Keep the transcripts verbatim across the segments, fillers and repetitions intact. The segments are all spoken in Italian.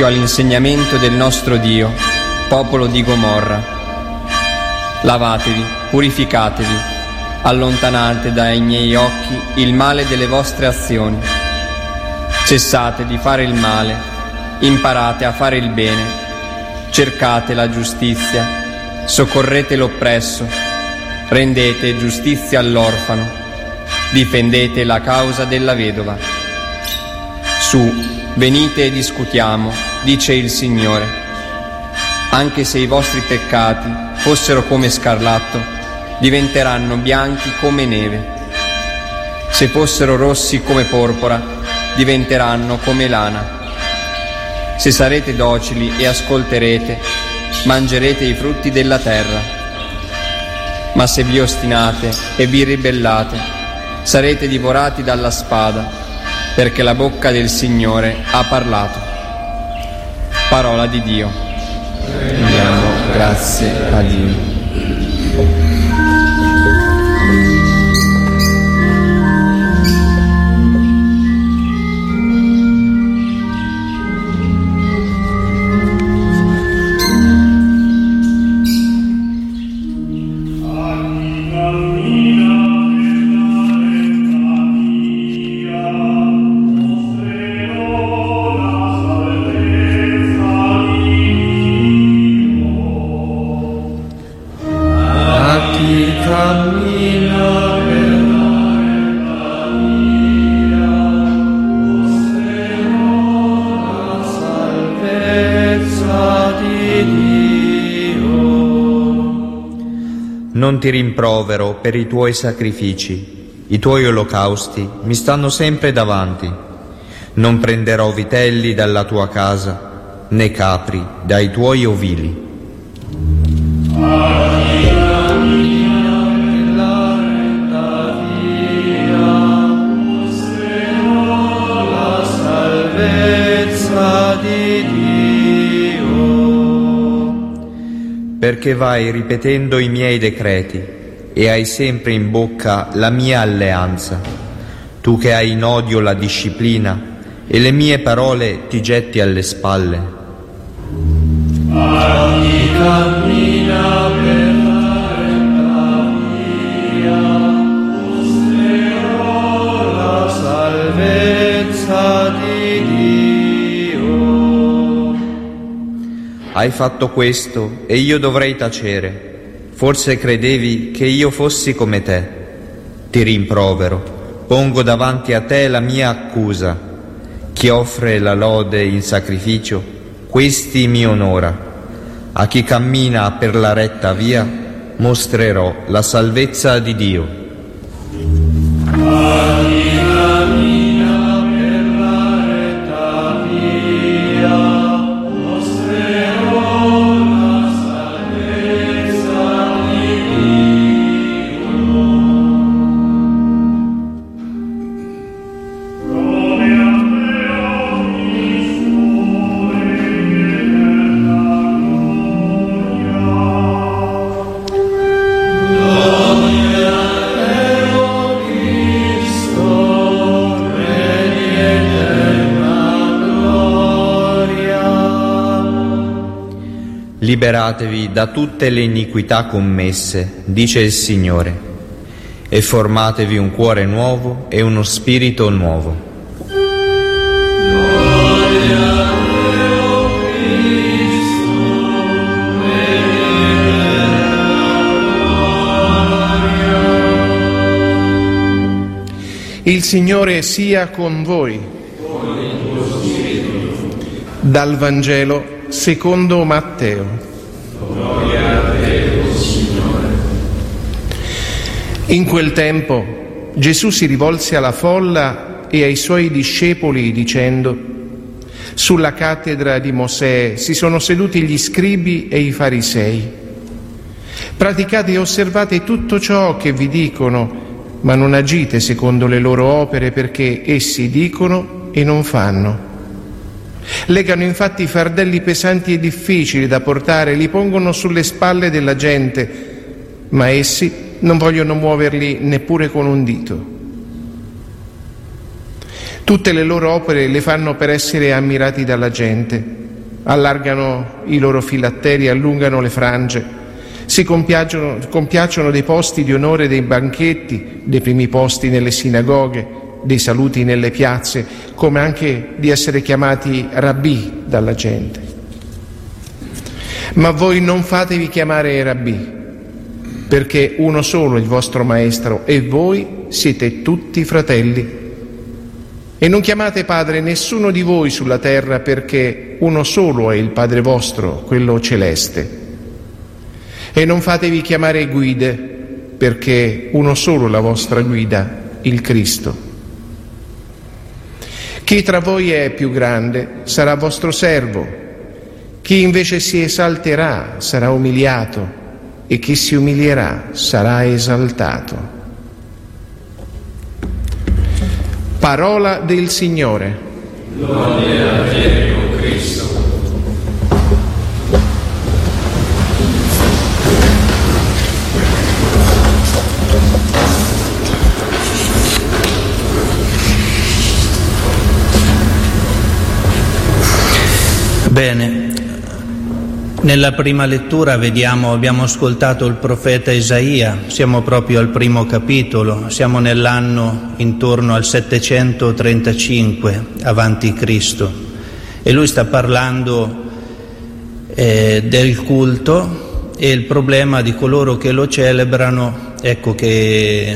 occhio all'insegnamento del nostro Dio, popolo di Gomorra. Lavatevi, purificatevi, allontanate dai miei occhi il male delle vostre azioni. Cessate di fare il male, imparate a fare il bene, cercate la giustizia, soccorrete l'oppresso, rendete giustizia all'orfano, difendete la causa della vedova. Su, venite e discutiamo, dice il Signore. Anche se i vostri peccati fossero come scarlatto, diventeranno bianchi come neve. Se fossero rossi come porpora, diventeranno come lana. Se sarete docili e ascolterete, mangerete i frutti della terra. Ma se vi ostinate e vi ribellate, sarete divorati dalla spada, perché la bocca del Signore ha parlato. Parola di Dio. Rendiamo grazie a Dio. Non ti rimprovero per i tuoi sacrifici, i tuoi olocausti mi stanno sempre davanti. Non prenderò vitelli dalla tua casa, né capri dai tuoi ovili. La salvezza di Dio. Perché vai ripetendo i miei decreti e hai sempre in bocca la mia alleanza, tu che hai in odio la disciplina e le mie parole ti getti alle spalle. A chi cammina per la retta via, mostrerò la salvezza di Dio. Hai fatto questo e io dovrei tacere. Forse credevi che io fossi come te. Ti rimprovero, pongo davanti a te la mia accusa. Chi offre la lode in sacrificio, questi mi onora. A chi cammina per la retta via, mostrerò la salvezza di Dio. Liberatevi da tutte le iniquità commesse, dice il Signore, e formatevi un cuore nuovo e uno spirito nuovo. Gloria a Dio Cristo, Il Signore sia con voi. con il tuo spirito. Dal Vangelo secondo Matteo. Gloria a te, o Signore. In quel tempo Gesù si rivolse alla folla e ai suoi discepoli dicendo: sulla cattedra di Mosè si sono seduti gli scribi e i farisei. Praticate e osservate tutto ciò che vi dicono, ma non agite secondo le loro opere, perché essi dicono e non fanno. Legano infatti fardelli pesanti e difficili da portare, li pongono sulle spalle della gente, ma essi non vogliono muoverli neppure con un dito. Tutte le loro opere le fanno per essere ammirati dalla gente, allargano i loro filatteri, allungano le frange, si compiacciono, compiacciono dei posti di onore dei banchetti, dei primi posti nelle sinagoghe, dei saluti nelle piazze, come anche di essere chiamati rabbì dalla gente. Ma voi non fatevi chiamare rabbì, perché uno solo è il vostro maestro e voi siete tutti fratelli. E non chiamate padre nessuno di voi sulla terra, perché uno solo è il Padre vostro, quello celeste. E non fatevi chiamare guide, perché uno solo è la vostra guida, il Cristo. Chi tra voi è più grande sarà vostro servo, chi invece si esalterà sarà umiliato, e chi si umilierà sarà esaltato. Parola del Signore. Gloria a te, o Cristo. Bene. Nella prima lettura vediamo, abbiamo ascoltato il profeta Isaia, siamo proprio al primo capitolo, siamo nell'anno intorno al settecentotrentacinque avanti Cristo, e lui sta parlando eh, del culto e il problema di coloro che lo celebrano, ecco, che,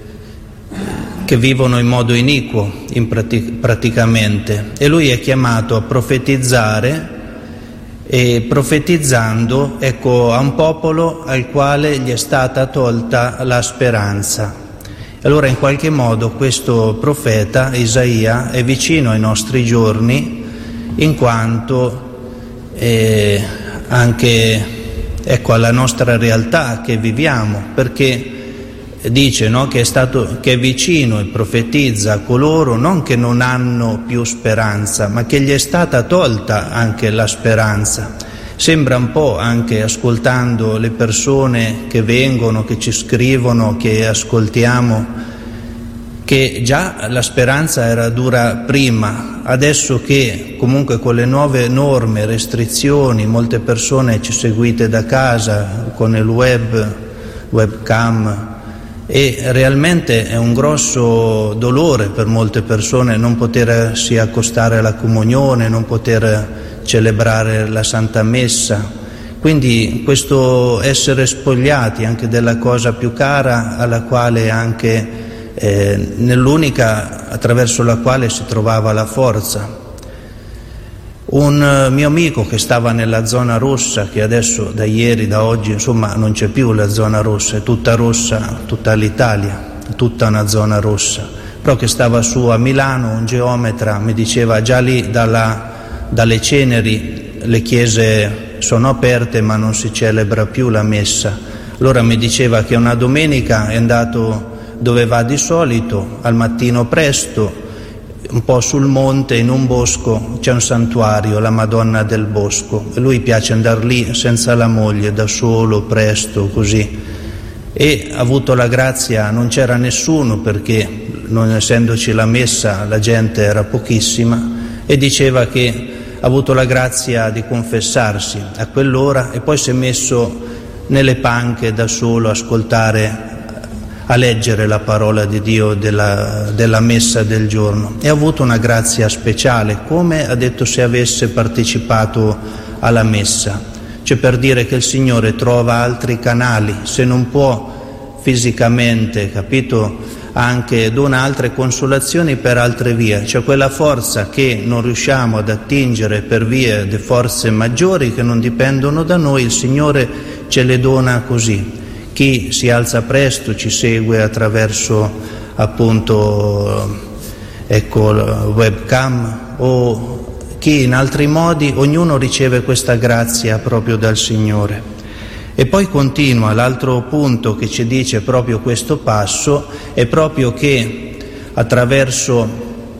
che vivono in modo iniquo in pratic- praticamente, e lui è chiamato a profetizzare, e profetizzando, ecco, a un popolo al quale gli è stata tolta la speranza. Allora in qualche modo questo profeta Isaia è vicino ai nostri giorni, in quanto eh, anche, ecco, alla nostra realtà che viviamo, perché dice, no, che è stato, che è vicino e profetizza a coloro non che non hanno più speranza, ma che gli è stata tolta anche la speranza. Sembra un po', anche ascoltando le persone che vengono, che ci scrivono, che ascoltiamo, che già la speranza era dura prima, adesso che comunque con le nuove norme, restrizioni, molte persone ci seguite da casa con il web, webcam, e realmente è un grosso dolore per molte persone non potersi accostare alla comunione, non poter celebrare la Santa Messa. Quindi questo essere spogliati anche della cosa più cara, alla quale anche eh, nell'unica attraverso la quale si trovava la forza. Un mio amico che stava nella zona rossa, che adesso da ieri, da oggi, insomma non c'è più la zona rossa, è tutta rossa, tutta l'Italia, tutta una zona rossa, però che stava su a Milano, un geometra, mi diceva già lì dalla, dalle ceneri le chiese sono aperte ma non si celebra più la messa. Allora mi diceva che una domenica è andato dove va di solito, al mattino presto, un po' sul monte, in un bosco, c'è un santuario, la Madonna del Bosco, e lui piace andare lì senza la moglie, da solo, presto, così. E ha avuto la grazia, non c'era nessuno perché non essendoci la messa la gente era pochissima, e diceva che ha avuto la grazia di confessarsi a quell'ora e poi si è messo nelle panche da solo a ascoltare, a leggere la parola di Dio della, della messa del giorno, e ha avuto una grazia speciale, come ha detto se avesse partecipato alla messa, cioè per dire che il Signore trova altri canali, se non può fisicamente, capito, anche dona altre consolazioni per altre vie, cioè quella forza che non riusciamo ad attingere per vie di forze maggiori che non dipendono da noi, il Signore ce le dona così. Chi si alza presto ci segue attraverso appunto ecco il webcam, o chi in altri modi, ognuno riceve questa grazia proprio dal Signore. E poi continua, l'altro punto che ci dice proprio questo passo è proprio che attraverso,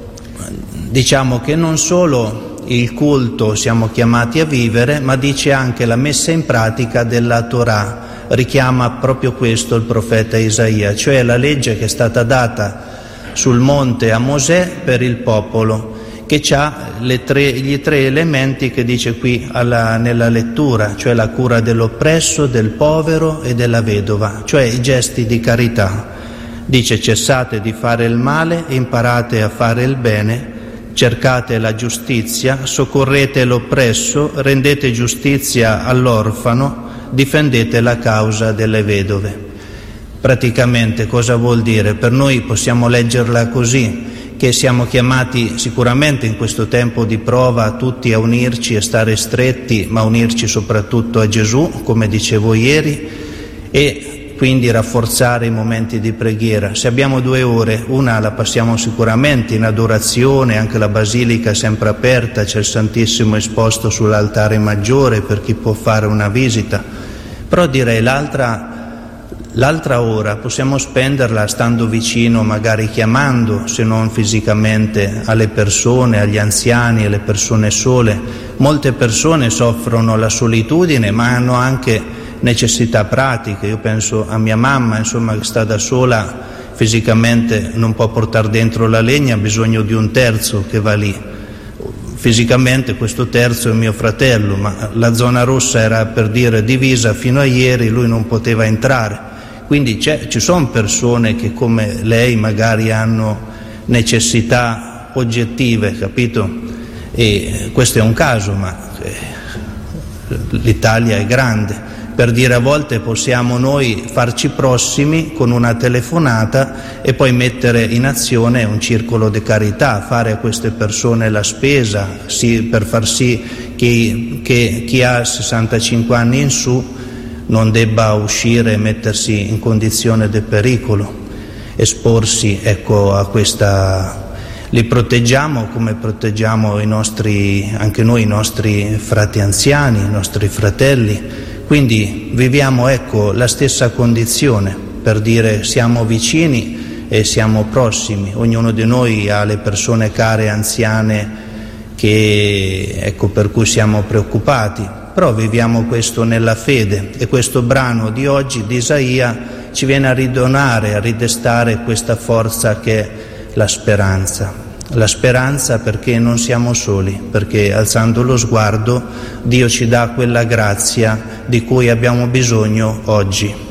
diciamo che non solo il culto siamo chiamati a vivere, ma dice anche la messa in pratica della Torah. Richiama proprio questo il profeta Isaia, cioè la legge che è stata data sul monte a Mosè per il popolo, che ha le tre, gli tre elementi che dice qui alla, nella lettura, cioè la cura dell'oppresso, del povero e della vedova, cioè i gesti di carità. Dice: cessate di fare il male e imparate a fare il bene, cercate la giustizia, soccorrete l'oppresso, rendete giustizia all'orfano, difendete la causa delle vedove. Praticamente cosa vuol dire? Per noi possiamo leggerla così, che siamo chiamati sicuramente in questo tempo di prova tutti a unirci e stare stretti, ma unirci soprattutto a Gesù, come dicevo ieri, e quindi rafforzare i momenti di preghiera. Se abbiamo due ore, una la passiamo sicuramente in adorazione, anche la basilica è sempre aperta, c'è il Santissimo esposto sull'altare maggiore per chi può fare una visita, però direi l'altra L'altra ora possiamo spenderla stando vicino, magari chiamando, se non fisicamente, alle persone, agli anziani, alle persone sole. Molte persone soffrono la solitudine, ma hanno anche necessità pratiche. Io penso a mia mamma, insomma, che sta da sola, fisicamente non può portare dentro la legna, ha bisogno di un terzo che va lì. Fisicamente questo terzo è mio fratello, ma la zona rossa era, per dire, divisa fino a ieri, lui non poteva entrare. Quindi c'è, ci sono persone che come lei magari hanno necessità oggettive, capito? E questo è un caso, ma l'Italia è grande. Per dire, a volte possiamo noi farci prossimi con una telefonata e poi mettere in azione un circolo di carità, fare a queste persone la spesa, sì, per far sì che, che chi ha sessantacinque anni in su non debba uscire e mettersi in condizione di pericolo, esporsi, ecco, a questa. Li proteggiamo come proteggiamo i nostri, anche noi, i nostri frati anziani, i nostri fratelli. Quindi viviamo, ecco, la stessa condizione, per dire siamo vicini e siamo prossimi. Ognuno di noi ha le persone care, anziane, che, ecco, per cui siamo preoccupati. Però viviamo questo nella fede, e questo brano di oggi di Isaia ci viene a ridonare, a ridestare questa forza che è la speranza. La speranza perché non siamo soli, perché alzando lo sguardo Dio ci dà quella grazia di cui abbiamo bisogno oggi.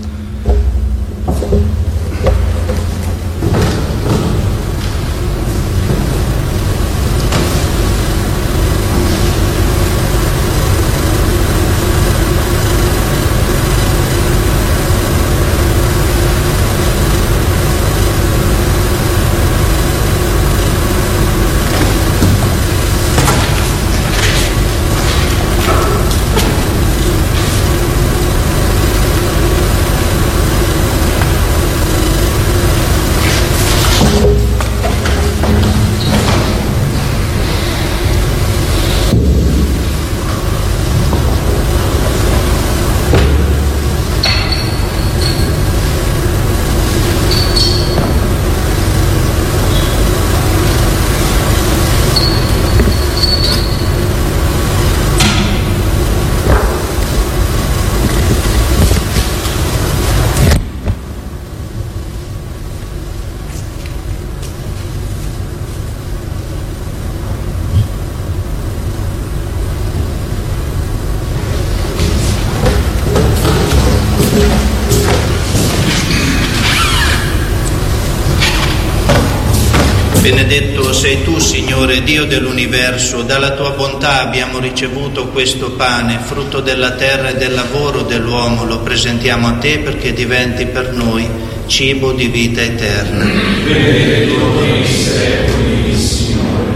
Benedetto sei tu, Signore, Dio dell'universo, dalla tua bontà abbiamo ricevuto questo pane, frutto della terra e del lavoro dell'uomo, lo presentiamo a te perché diventi per noi cibo di vita eterna. Benedetto nei secoli, Signore.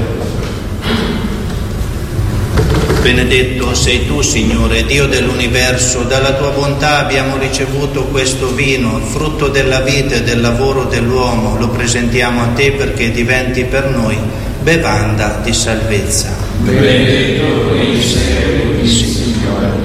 Benedetto sei tu, Signore, Dio dell'universo, dalla tua bontà abbiamo ricevuto questo vino, frutto della vita e del lavoro dell'uomo, lo presentiamo a te perché diventi per noi bevanda di salvezza. Benedetto nei secoli, Signore.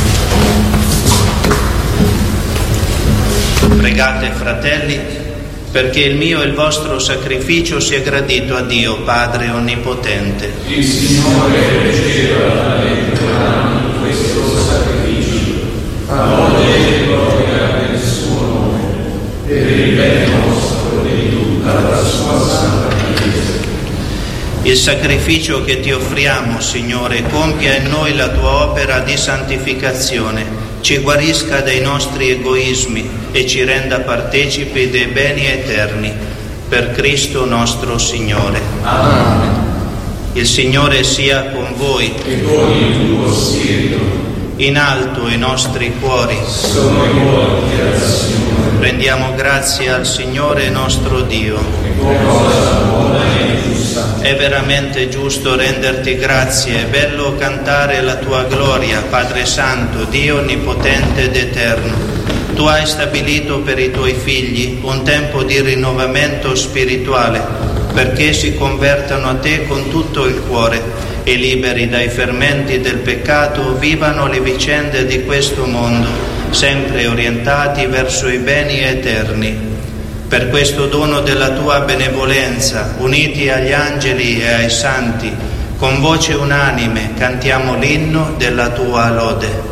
Pregate, fratelli, perché il mio e il vostro sacrificio sia gradito a Dio Padre Onnipotente. Il Signore riceva da entrambi questo sacrificio, a lode e gloria del suo nome, per il bene nostro e di tutta la sua santa Chiesa. Il sacrificio che ti offriamo, Signore, compia in noi la tua opera di santificazione, ci guarisca dai nostri egoismi e ci renda partecipi dei beni eterni, per Cristo nostro Signore. Amen. Il Signore sia con voi E con il tuo spirito. In alto i nostri cuori. Sono rivolti al Signore. Rendiamo grazie al Signore nostro Dio. Cosa buona e giusta. È veramente giusto renderti grazie, è bello cantare la tua gloria, Padre Santo, Dio Onnipotente ed Eterno. Tu hai stabilito per i tuoi figli un tempo di rinnovamento spirituale, perché si convertano a te con tutto il cuore e liberi dai fermenti del peccato vivano le vicende di questo mondo, sempre orientati verso i beni eterni. Per questo dono della tua benevolenza, uniti agli angeli e ai santi, con voce unanime cantiamo l'inno della tua lode.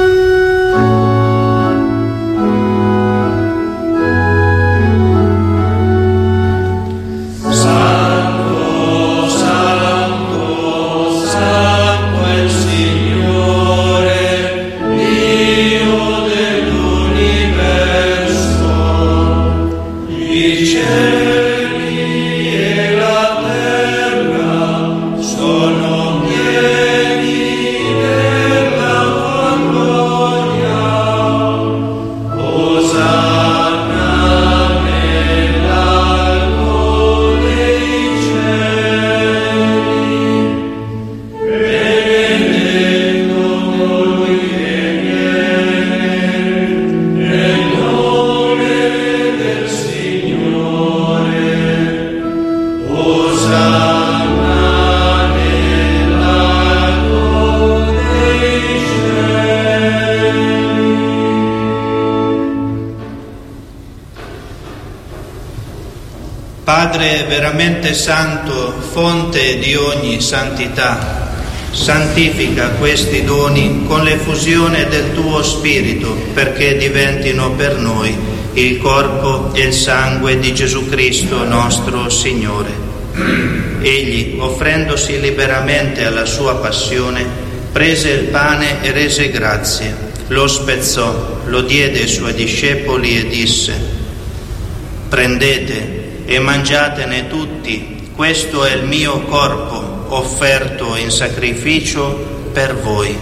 Padre veramente santo, fonte di ogni santità, santifica questi doni con l'effusione del tuo Spirito, perché diventino per noi il corpo e il sangue di Gesù Cristo nostro Signore. Egli, offrendosi liberamente alla sua passione, prese il pane e rese grazie, lo spezzò, lo diede ai suoi discepoli e disse: prendete e mangiatene tutti, questo è il mio corpo offerto in sacrificio per voi.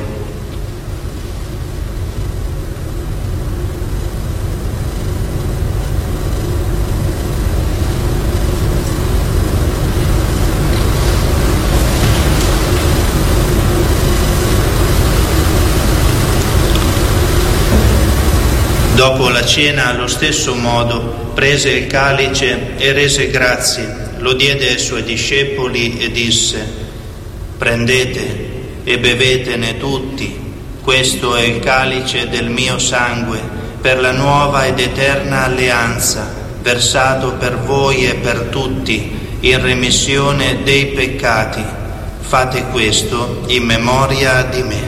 Dopo la cena, allo stesso modo, prese il calice e rese grazie, lo diede ai suoi discepoli e disse: prendete e bevetene tutti, questo è il calice del mio sangue, per la nuova ed eterna alleanza, versato per voi e per tutti, in remissione dei peccati. Fate questo in memoria di me.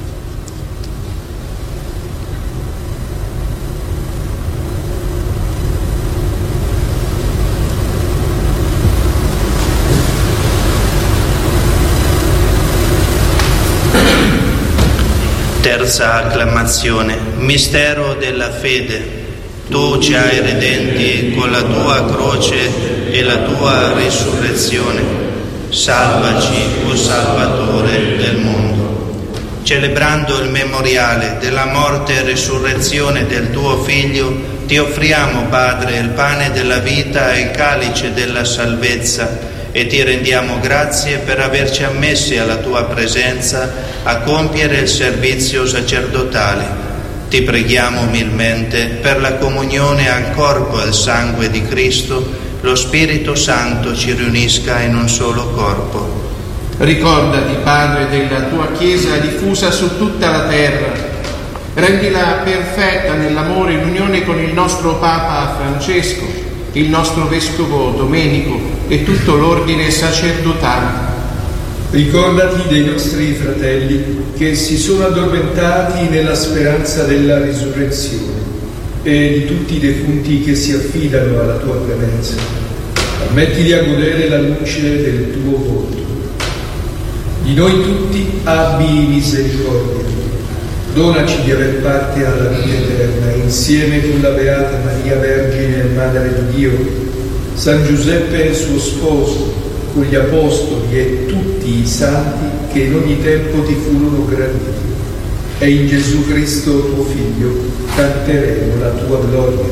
Terza acclamazione. Mistero della fede. Tu ci hai redenti con la tua croce e la tua risurrezione. Salvaci, o Salvatore del mondo. Celebrando il memoriale della morte e risurrezione del tuo Figlio, ti offriamo, Padre, il pane della vita e il calice della salvezza, e ti rendiamo grazie per averci ammessi alla tua presenza a compiere il servizio sacerdotale. Ti preghiamo umilmente per la comunione al corpo e al sangue di Cristo, lo Spirito Santo ci riunisca in un solo corpo. Ricordati, Padre, della tua Chiesa diffusa su tutta la terra. Rendila perfetta nell'amore in unione con il nostro Papa Francesco, il nostro Vescovo Domenico e tutto l'ordine sacerdotale. Ricordati dei nostri fratelli che si sono addormentati nella speranza della risurrezione e di tutti i defunti che si affidano alla tua clemenza. Permettili a godere la luce del tuo volto. Di noi tutti abbi misericordia. Donaci di aver parte alla vita eterna insieme con la Beata Maria Vergine e Madre di Dio, San Giuseppe suo sposo, con gli Apostoli e tutti i santi che in ogni tempo ti furono graditi. E in Gesù Cristo tuo Figlio canteremo la tua gloria.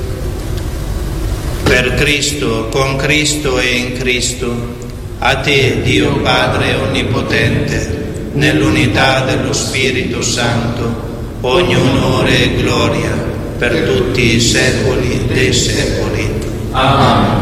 Per Cristo, con Cristo e in Cristo, a te, Dio Padre Onnipotente, nell'unità dello Spirito Santo, ogni onore e gloria per tutti i secoli dei secoli. Amen.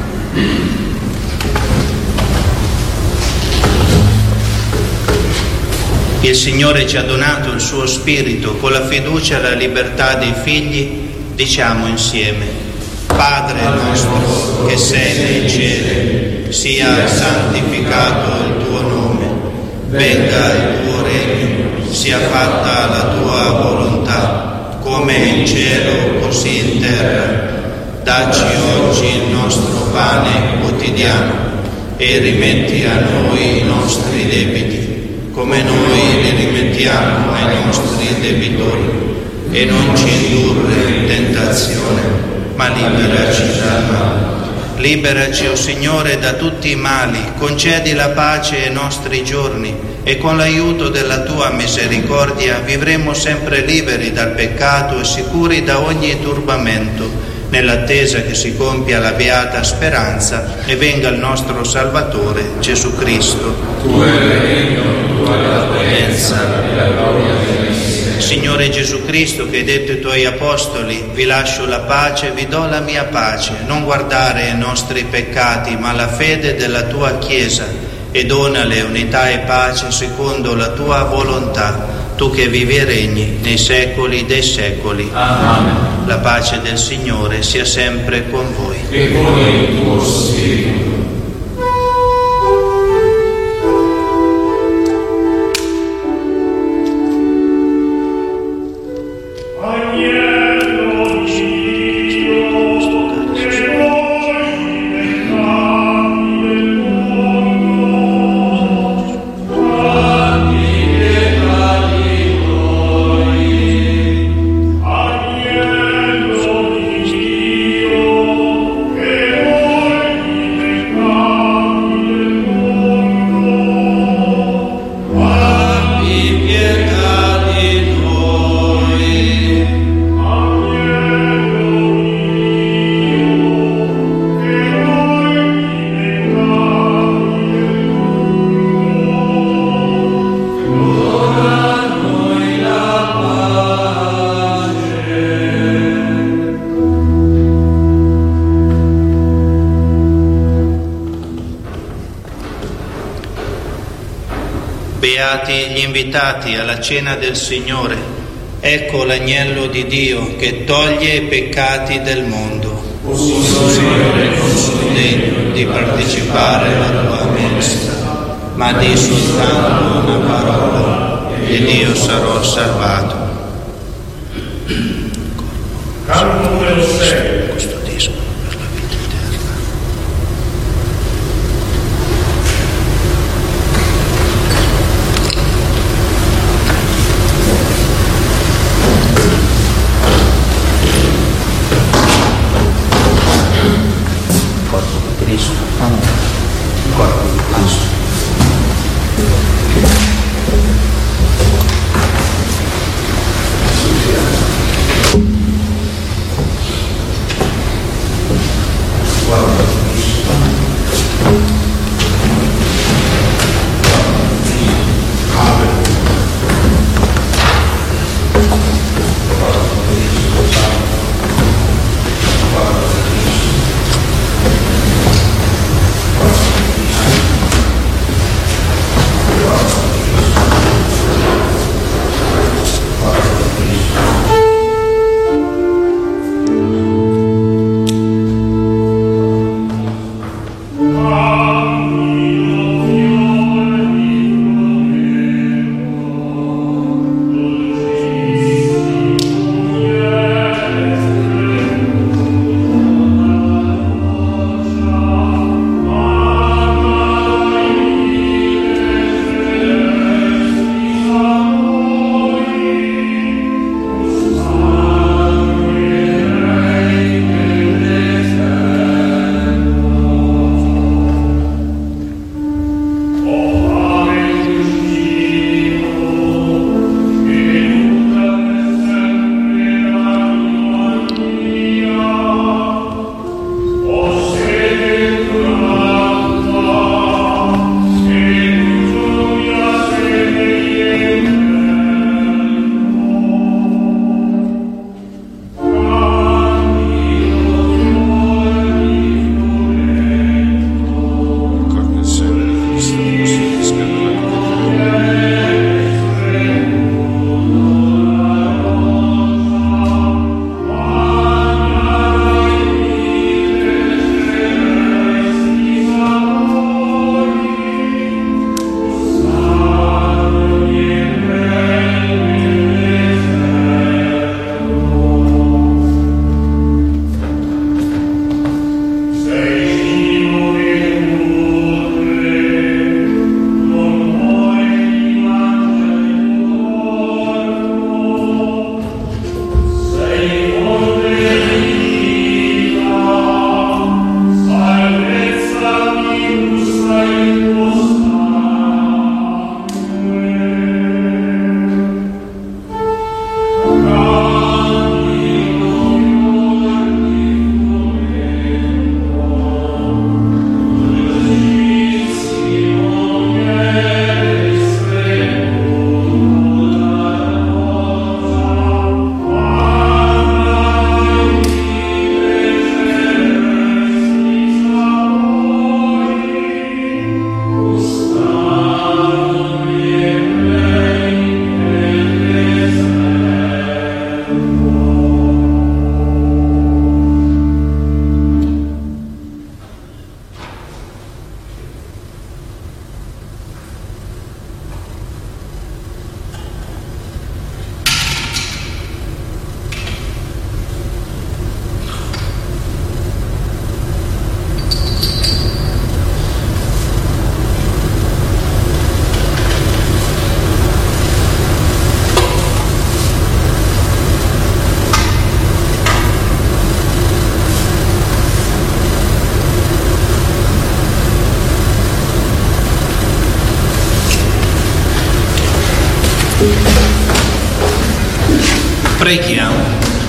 Il Signore ci ha donato il suo Spirito con la fiducia e la libertà dei figli. Diciamo insieme: Padre nostro che sei nei cieli, sia santificato il tuo nome, venga il tuo regno, sia fatta la tua volontà, come in cielo così in terra. Dacci oggi il nostro pane quotidiano e rimetti a noi i nostri debiti, come noi li rimettiamo ai nostri debitori, e non ci indurre in tentazione, ma liberaci dal male. Liberaci, o Signore, da tutti i mali, concedi la pace ai nostri giorni e con l'aiuto della Tua misericordia vivremo sempre liberi dal peccato e sicuri da ogni turbamento, nell'attesa che si compia la beata speranza e venga il nostro Salvatore Gesù Cristo. Tu è il regno, tua è la potenza e la gloria dei secoli. Signore Gesù Cristo, che hai detto ai Tuoi Apostoli: vi lascio la pace, vi do la mia pace, non guardare ai nostri peccati, ma alla fede della Tua Chiesa, e donale unità e pace secondo la Tua volontà, Tu che vivi e regni nei secoli dei secoli. Amen. La pace del Signore sia sempre con voi. E con il tuo spirito. Beati gli invitati alla cena del Signore. Ecco l'agnello di Dio che toglie i peccati del mondo. O Signore, non sono degno di partecipare alla tua mensa, ma di soltanto una parola ed io sarò salvato. Canto numero sei. Preghiamo.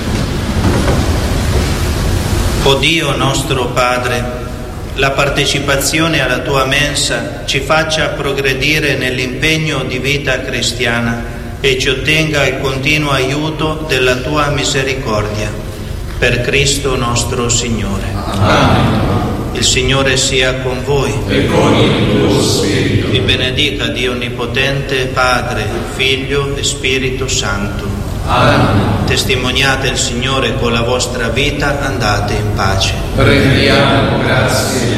O Dio nostro Padre, la partecipazione alla tua mensa ci faccia progredire nell'impegno di vita cristiana e ci ottenga il continuo aiuto della tua misericordia. Per Cristo nostro Signore. Amen. Il Signore sia con voi. E con il tuo spirito. Vi benedica Dio Onnipotente, Padre, Figlio e Spirito Santo. Amen. Testimoniate il Signore con la vostra vita, andate in pace. Prendiamo grazie